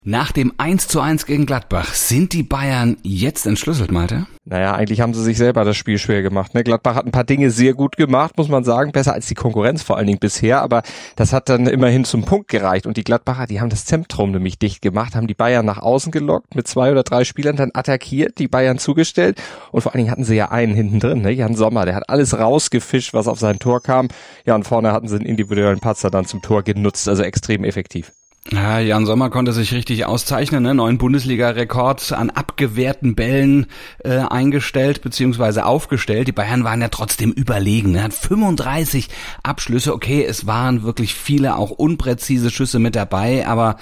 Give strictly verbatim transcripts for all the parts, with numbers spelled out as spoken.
Nach dem eins zu eins gegen Gladbach sind die Bayern jetzt entschlüsselt, Malte? Naja, eigentlich haben sie sich selber das Spiel schwer gemacht. Ne? Gladbach hat ein paar Dinge sehr gut gemacht, muss man sagen. Besser als die Konkurrenz vor allen Dingen bisher. Aber das hat dann immerhin zum Punkt gereicht. Und die Gladbacher, die haben das Zentrum nämlich dicht gemacht, haben die Bayern nach außen gelockt, mit zwei oder drei Spielern dann attackiert, die Bayern zugestellt. Und vor allen Dingen hatten sie ja einen hinten drin, ne? Jan Sommer, der hat alles rausgefischt, was auf sein Tor kam. Ja, und vorne hatten sie einen individuellen Patzer dann zum Tor genutzt. Also extrem effektiv. Ja, Jan Sommer konnte sich richtig auszeichnen, ne? Neuen Bundesliga-Rekord an abgewehrten Bällen äh, eingestellt bzw. aufgestellt. Die Bayern waren ja trotzdem überlegen. Er hat fünfunddreißig Abschlüsse. Okay, es waren wirklich viele auch unpräzise Schüsse mit dabei, aber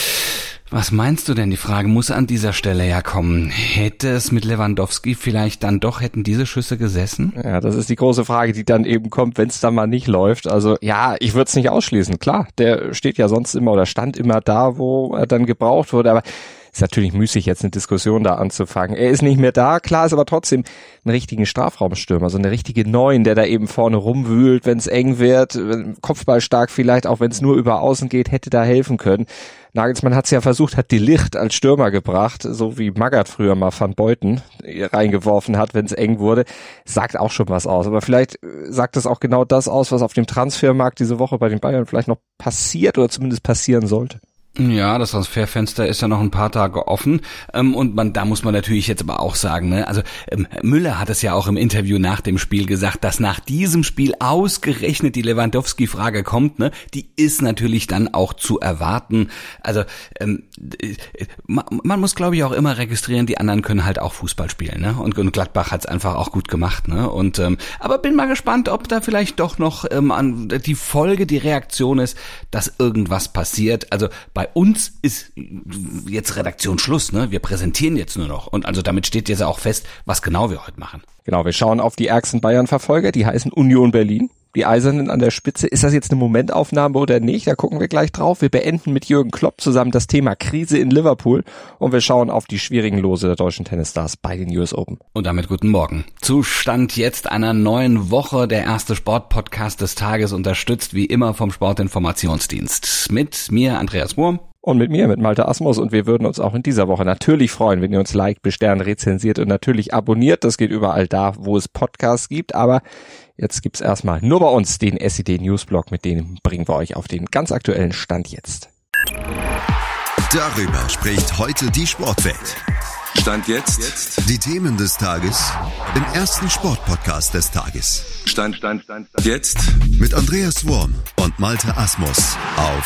was meinst du denn? Die Frage muss an dieser Stelle ja kommen. Hätte es mit Lewandowski vielleicht dann doch, hätten diese Schüsse gesessen? Ja, das ist die große Frage, die dann eben kommt, wenn es dann mal nicht läuft. Also ja, ich würde es nicht ausschließen. Klar, der steht ja sonst immer oder stand immer da, wo er dann gebraucht wurde, aber ist natürlich müßig, jetzt eine Diskussion da anzufangen. Er ist nicht mehr da, klar ist aber trotzdem einen richtigen Strafraumstürmer, so eine richtige Neun, der da eben vorne rumwühlt, wenn es eng wird, kopfballstark vielleicht, auch wenn es nur über Außen geht, hätte da helfen können. Nagelsmann hat es ja versucht, hat De Ligt als Stürmer gebracht, so wie Magath früher mal Van Beuten reingeworfen hat, wenn es eng wurde. Sagt auch schon was aus. Aber vielleicht sagt es auch genau das aus, was auf dem Transfermarkt diese Woche bei den Bayern vielleicht noch passiert oder zumindest passieren sollte. Ja, das Transferfenster ist ja noch ein paar Tage offen, ähm, und man, da muss man natürlich jetzt aber auch sagen, ne, also ähm, Müller hat es ja auch im Interview nach dem Spiel gesagt, dass nach diesem Spiel ausgerechnet die Lewandowski-Frage kommt, ne, die ist natürlich dann auch zu erwarten. Also ähm, äh, man, man muss, glaube ich, auch immer registrieren, die anderen können halt auch Fußball spielen, ne, und, und Gladbach hat es einfach auch gut gemacht, ne, und ähm, aber bin mal gespannt, ob da vielleicht doch noch ähm, an die Folge, die Reaktion ist, dass irgendwas passiert. Also bei Bei uns ist jetzt Redaktionsschluss, ne? Wir präsentieren jetzt nur noch. Und also damit steht jetzt auch fest, was genau wir heute machen. Genau, wir schauen auf die ärgsten Bayern-Verfolger, die heißen Union Berlin. Die Eisernen an der Spitze. Ist das jetzt eine Momentaufnahme oder nicht? Da gucken wir gleich drauf. Wir beenden mit Jürgen Klopp zusammen das Thema Krise in Liverpool und wir schauen auf die schwierigen Lose der deutschen Tennisstars bei den U S Open. Und damit guten Morgen. Zustand jetzt einer neuen Woche. Der erste Sportpodcast des Tages, unterstützt wie immer vom Sportinformationsdienst. Mit mir, Andreas Wurm. Und mit mir, mit Malte Asmus. Und wir würden uns auch in dieser Woche natürlich freuen, wenn ihr uns liked, besternt, rezensiert und natürlich abonniert. Das geht überall da, wo es Podcasts gibt. Aber jetzt gibt's erstmal nur bei uns den S E D Newsblog, mit dem bringen wir euch auf den ganz aktuellen Stand jetzt. Darüber spricht heute die Sportwelt. Stand jetzt. Die Themen des Tages im ersten Sportpodcast des Tages. Stand, Stand, Stand, Stand. Jetzt. Mit Andreas Wurm und Malte Asmus auf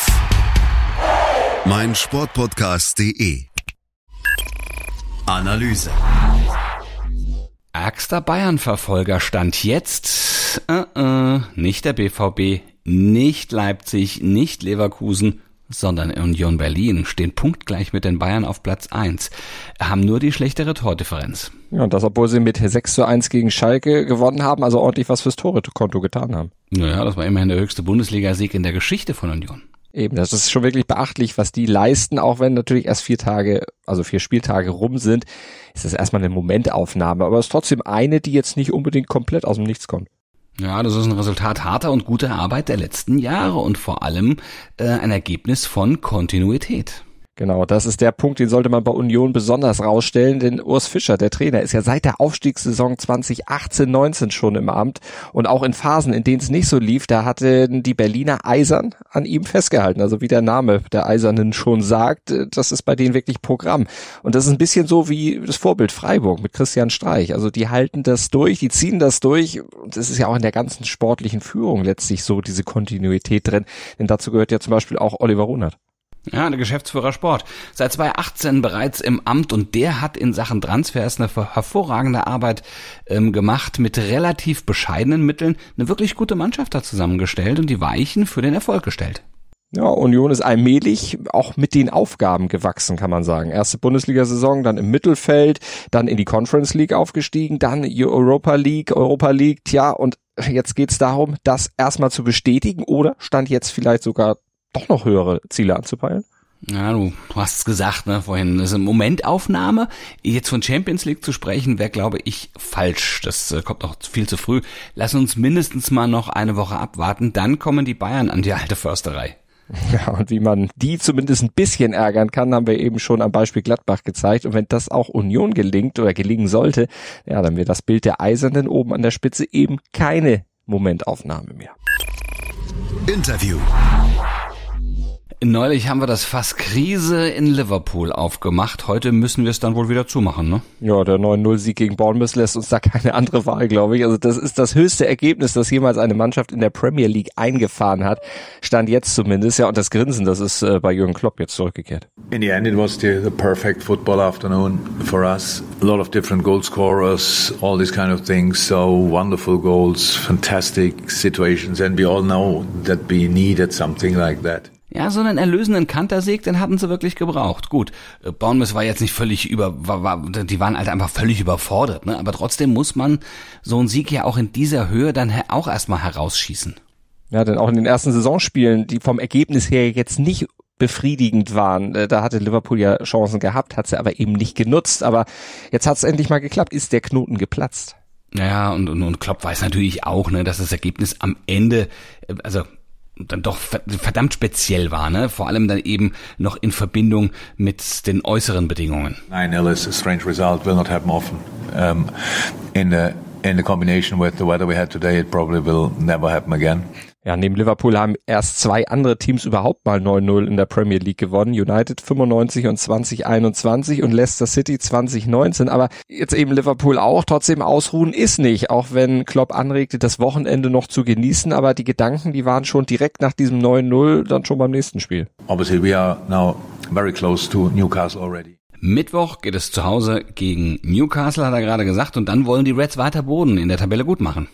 mein Sportpodcast punkt de. Analyse. Ärgster Bayern-Verfolger stand jetzt, äh, äh, nicht der B V B, nicht Leipzig, nicht Leverkusen, sondern Union Berlin stehen punktgleich mit den Bayern auf Platz eins, haben nur die schlechtere Tordifferenz. Ja, und das, obwohl sie mit sechs zu eins gegen Schalke gewonnen haben, also ordentlich was fürs Tore-Konto getan haben. Naja, das war immerhin der höchste Bundesliga-Sieg in der Geschichte von Union. Eben, das ist schon wirklich beachtlich, was die leisten, auch wenn natürlich erst vier Tage, also vier Spieltage rum sind, ist das erstmal eine Momentaufnahme, aber es ist trotzdem eine, die jetzt nicht unbedingt komplett aus dem Nichts kommt. Ja, das ist ein Resultat harter und guter Arbeit der letzten Jahre und vor allem äh, ein Ergebnis von Kontinuität. Genau, das ist der Punkt, den sollte man bei Union besonders rausstellen, denn Urs Fischer, der Trainer, ist ja seit der Aufstiegssaison zwanzig achtzehn neunzehn schon im Amt und auch in Phasen, in denen es nicht so lief, da hatten die Berliner Eisern an ihm festgehalten, also wie der Name der Eisernen schon sagt, das ist bei denen wirklich Programm und das ist ein bisschen so wie das Vorbild Freiburg mit Christian Streich, also die halten das durch, die ziehen das durch und das ist ja auch in der ganzen sportlichen Führung letztlich so diese Kontinuität drin, denn dazu gehört ja zum Beispiel auch Oliver Runert. Ja, der Geschäftsführer Sport. Seit zwanzig achtzehn bereits im Amt und der hat in Sachen Transfers eine hervorragende Arbeit ähm, gemacht, mit relativ bescheidenen Mitteln eine wirklich gute Mannschaft da zusammengestellt und die Weichen für den Erfolg gestellt. Ja, Union ist allmählich auch mit den Aufgaben gewachsen, kann man sagen. Erste Bundesliga-Saison, dann im Mittelfeld, dann in die Conference League aufgestiegen, dann Europa League, Europa League, tja, und jetzt geht's darum, das erstmal zu bestätigen oder stand jetzt vielleicht sogar doch noch höhere Ziele anzupeilen? Ja, du, du hast es gesagt, ne, vorhin. Das ist eine Momentaufnahme. Jetzt von Champions League zu sprechen, wäre, glaube ich, falsch. Das äh, kommt noch viel zu früh. Lass uns mindestens mal noch eine Woche abwarten. Dann kommen die Bayern an die alte Försterei. Ja, und wie man die zumindest ein bisschen ärgern kann, haben wir eben schon am Beispiel Gladbach gezeigt. Und wenn das auch Union gelingt oder gelingen sollte, ja, dann wird das Bild der Eisernen oben an der Spitze eben keine Momentaufnahme mehr. Interview. Neulich haben wir das Fass Krise in Liverpool aufgemacht. Heute müssen wir es dann wohl wieder zumachen, ne? Ja, der neun null Sieg gegen Bournemouth lässt uns da keine andere Wahl, glaube ich. Also das ist das höchste Ergebnis, das jemals eine Mannschaft in der Premier League eingefahren hat. Stand jetzt zumindest. Ja, und das Grinsen, das ist äh, bei Jürgen Klopp jetzt zurückgekehrt. In the end it was the, the perfect football afternoon for us. A lot of different goal scorers, all these kind of things. So wonderful goals, fantastic situations. And we all know that we needed something like that. Ja, so einen erlösenden Kantersieg, den hatten sie wirklich gebraucht. Gut, Bournemouth war jetzt nicht völlig über, war, war, die waren halt einfach völlig überfordert, ne? Aber trotzdem muss man so einen Sieg ja auch in dieser Höhe dann auch erstmal herausschießen. Ja, denn auch in den ersten Saisonspielen, die vom Ergebnis her jetzt nicht befriedigend waren, da hatte Liverpool ja Chancen gehabt, hat sie aber eben nicht genutzt. Aber jetzt hat es endlich mal geklappt, ist der Knoten geplatzt. Ja, und, und, und Klopp weiß natürlich auch, ne, dass das Ergebnis am Ende, also dann doch verdammt speziell war, ne? Vor allem dann eben noch in Verbindung mit den äußeren Bedingungen. nine nil is a strange result, will not happen often. Um, in the in the combination with the weather we had today, it probably will never happen again. Ja, neben Liverpool haben erst zwei andere Teams überhaupt mal neun null in der Premier League gewonnen. United fünfundneunzig und zwanzig einundzwanzig und Leicester City zwanzig neunzehn. Aber jetzt eben Liverpool auch. Trotzdem ausruhen ist nicht, auch wenn Klopp anregte, das Wochenende noch zu genießen. Aber die Gedanken, die waren schon direkt nach diesem neun null dann schon beim nächsten Spiel. Obviously we are now very close to Newcastle already. Mittwoch geht es zu Hause gegen Newcastle, hat er gerade gesagt. Und dann wollen die Reds weiter Boden in der Tabelle gut machen.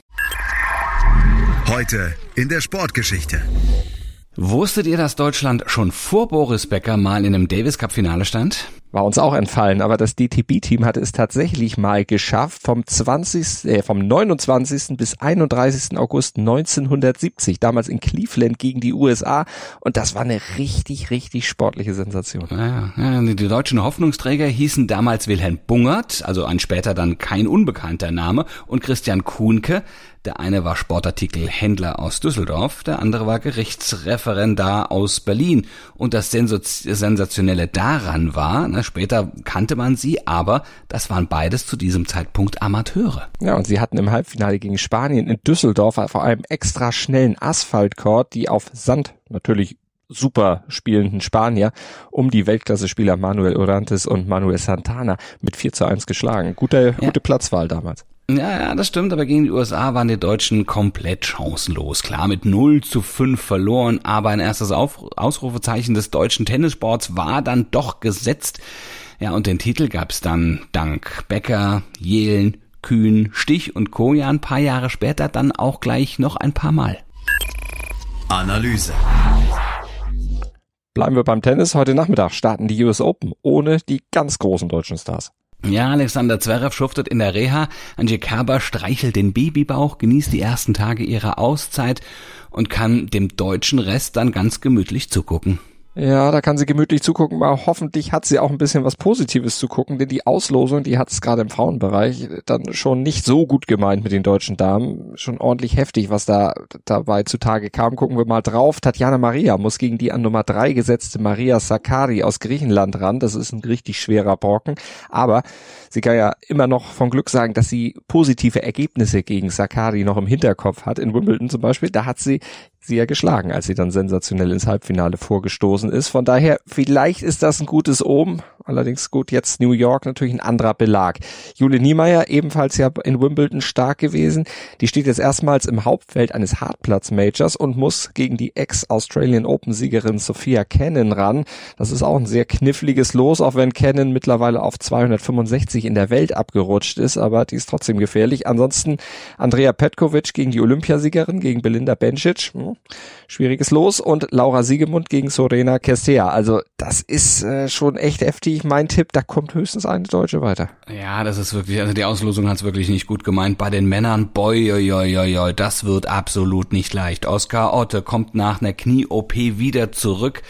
Heute in der Sportgeschichte. Wusstet ihr, dass Deutschland schon vor Boris Becker mal in einem Davis-Cup-Finale stand? War uns auch entfallen, aber das D T B-Team hatte es tatsächlich mal geschafft, vom zwanzigsten, äh, vom neunundzwanzigsten bis einunddreißigsten August neunzehnhundertsiebzig, damals in Cleveland gegen die U S A, und das war eine richtig, richtig sportliche Sensation. Ja, ja, die deutschen Hoffnungsträger hießen damals Wilhelm Bungert, also ein später dann kein unbekannter Name, und Christian Kuhnke. Der eine war Sportartikelhändler aus Düsseldorf, der andere war Gerichtsreferendar aus Berlin. Und das Sensationelle daran war, na, später kannte man sie, aber das waren beides zu diesem Zeitpunkt Amateure. Ja, und sie hatten im Halbfinale gegen Spanien in Düsseldorf vor einem extra schnellen Asphaltcourt, die auf Sand natürlich super spielenden Spanier um die Weltklasse-Spieler Manuel Orantes und Manuel Santana mit vier zu eins geschlagen. Gute, ja. gute Platzwahl damals. Ja, ja, das stimmt, aber gegen die U S A waren die Deutschen komplett chancenlos. Klar, mit null zu fünf verloren, aber ein erstes Auf- Ausrufezeichen des deutschen Tennissports war dann doch gesetzt. Ja, und den Titel gab's dann dank Becker, Jehlen, Kühn, Stich und Co. ja ein paar Jahre später dann auch gleich noch ein paar Mal. Analyse. Bleiben wir beim Tennis. Heute Nachmittag starten die U S Open ohne die ganz großen deutschen Stars. Ja, Alexander Zverev schuftet in der Reha, Angie Kerber streichelt den Babybauch, genießt die ersten Tage ihrer Auszeit und kann dem deutschen Rest dann ganz gemütlich zugucken. Ja, da kann sie gemütlich zugucken, aber hoffentlich hat sie auch ein bisschen was Positives zu gucken, denn die Auslosung, die hat es gerade im Frauenbereich dann schon nicht so gut gemeint mit den deutschen Damen. Schon ordentlich heftig, was da dabei zutage kam. Gucken wir mal drauf. Tatjana Maria muss gegen die an Nummer drei gesetzte Maria Sakkari aus Griechenland ran. Das ist ein richtig schwerer Brocken. Aber sie kann ja immer noch von Glück sagen, dass sie positive Ergebnisse gegen Sakkari noch im Hinterkopf hat. In Wimbledon zum Beispiel, da hat sie sie ja geschlagen, als sie dann sensationell ins Halbfinale vorgestoßen ist. Von daher, vielleicht ist das ein gutes Omen. Allerdings gut, jetzt New York natürlich ein anderer Belag. Jule Niemeyer, ebenfalls ja in Wimbledon stark gewesen. Die steht jetzt erstmals im Hauptfeld eines Hartplatz-Majors und muss gegen die Ex-Australian Open-Siegerin Sophia Kenin ran. Das ist auch ein sehr kniffliges Los, auch wenn Kenin mittlerweile auf zweihundertfünfundsechzig in der Welt abgerutscht ist, aber die ist trotzdem gefährlich. Ansonsten Andrea Petkovic gegen die Olympiasiegerin, gegen Belinda Bencic. Hm. Schwieriges Los, und Laura Siegemund gegen Sorena Cestea. Also das ist äh, schon echt heftig. Mein Tipp, da kommt höchstens eine Deutsche weiter. Ja, das ist wirklich, also die Auslosung hat's wirklich nicht gut gemeint. Bei den Männern, boy, boy, boy, boy, das wird absolut nicht leicht. Oskar Otte kommt nach einer Knie-O P wieder zurück,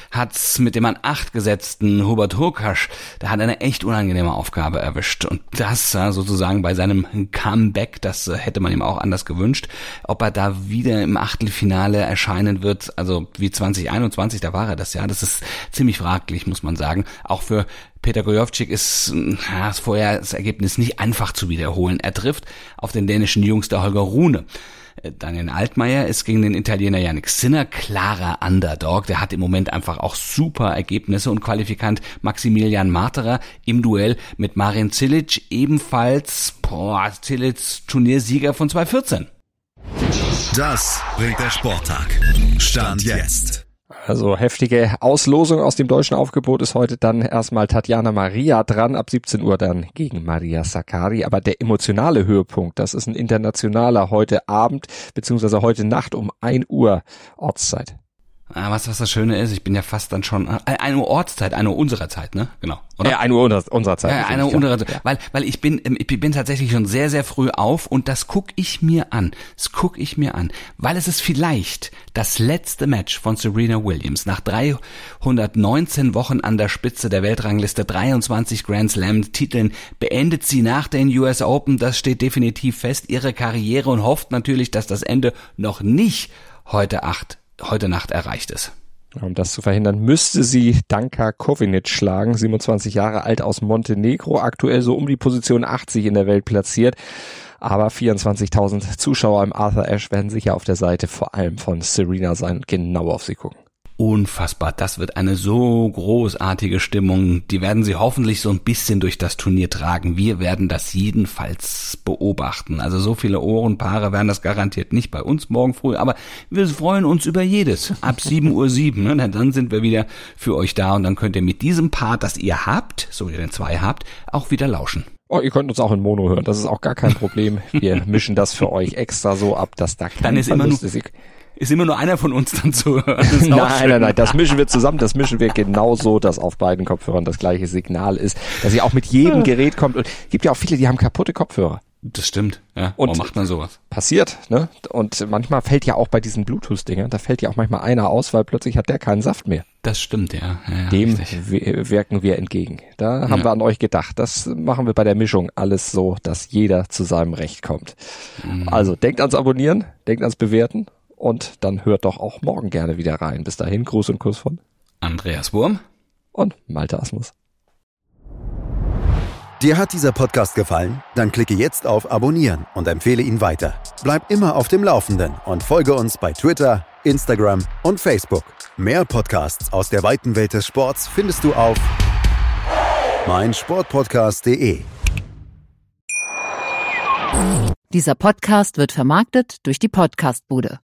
hat's mit dem an acht gesetzten Hubert Hurkacz, der hat eine echt unangenehme Aufgabe erwischt. Und das ja, sozusagen bei seinem Comeback, das äh, hätte man ihm auch anders gewünscht. Ob er da wieder im Achtelfinale erscheinen wird, also wie zwanzig einundzwanzig, da war er das ja, das ist ziemlich fraglich, muss man sagen. Auch für Peter Gojowczyk ist ja, das vorher das Ergebnis nicht einfach zu wiederholen. Er trifft auf den dänischen Jungster Holger Rune. Daniel Altmaier ist gegen den Italiener Jannik Sinner klarer Underdog. Der hat im Moment einfach auch super Ergebnisse und Qualifikant Maximilian Marterer im Duell mit Marin Cilic, ebenfalls boah, Cilic Turniersieger von zwanzig vierzehn. Das bringt der Sporttag. Stand jetzt. Also heftige Auslosung aus dem deutschen Aufgebot ist heute dann erstmal Tatjana Maria dran, ab siebzehn Uhr dann gegen Maria Sakkari. Aber der emotionale Höhepunkt, das ist ein internationaler heute Abend, beziehungsweise heute Nacht um ein Uhr Ortszeit. Ah, was, was das Schöne ist, ich bin ja fast dann schon, äh, eine Uhr Ortszeit, eine Uhr unserer Zeit, ne? Genau, oder? Ja, eine Uhr unserer, unserer Zeit. Ja, eine Uhr unserer Zeit, ja. weil, weil ich bin, ich bin tatsächlich schon sehr, sehr früh auf und das guck ich mir an, das guck ich mir an, weil es ist vielleicht das letzte Match von Serena Williams. Nach dreihundertneunzehn Wochen an der Spitze der Weltrangliste, dreiundzwanzig Grand Slam Titeln, beendet sie nach den U S Open, das steht definitiv fest, ihre Karriere und hofft natürlich, dass das Ende noch nicht heute acht heute Nacht erreicht ist. Um das zu verhindern, müsste sie Danka Kovinic schlagen, siebenundzwanzig Jahre alt aus Montenegro, aktuell so um die Position achtzig in der Welt platziert. Aber vierundzwanzigtausend Zuschauer im Arthur Ashe werden sicher auf der Seite vor allem von Serena sein und genau auf sie gucken. Unfassbar, das wird eine so großartige Stimmung, die werden sie hoffentlich so ein bisschen durch das Turnier tragen. Wir werden das jedenfalls beobachten. Also so viele Ohrenpaare werden das garantiert nicht bei uns morgen früh, aber wir freuen uns über jedes. Ab sieben Uhr sieben, ne? Dann sind wir wieder für euch da und dann könnt ihr mit diesem Part, das ihr habt, so ihr den zwei habt, auch wieder lauschen. Oh, ihr könnt uns auch in Mono hören, das ist auch gar kein Problem. Wir mischen das für euch extra so ab, dass da kein dann ist immer nur Ist immer nur einer von uns dann zu hören. Nein, nein, nein, das mischen wir zusammen, das mischen wir genauso, dass auf beiden Kopfhörern das gleiche Signal ist, dass ihr auch mit jedem Gerät kommt. Und es gibt ja auch viele, die haben kaputte Kopfhörer. Das stimmt, ja. Und warum macht man sowas? Passiert, ne? Und manchmal fällt ja auch bei diesen Bluetooth-Dingern, da fällt ja auch manchmal einer aus, weil plötzlich hat der keinen Saft mehr. Das stimmt, ja. ja, ja Dem w- wirken wir entgegen. Da haben ja. wir an euch gedacht. Das machen wir bei der Mischung alles so, dass jeder zu seinem Recht kommt. Mhm. Also denkt ans Abonnieren, denkt ans Bewerten. Und dann hört doch auch morgen gerne wieder rein. Bis dahin, Gruß und Kuss von Andreas Wurm und Malte Asmus. Dir hat dieser Podcast gefallen? Dann klicke jetzt auf Abonnieren und empfehle ihn weiter. Bleib immer auf dem Laufenden und folge uns bei Twitter, Instagram und Facebook. Mehr Podcasts aus der weiten Welt des Sports findest du auf meinsportpodcast punkt de. Dieser Podcast wird vermarktet durch die Podcastbude.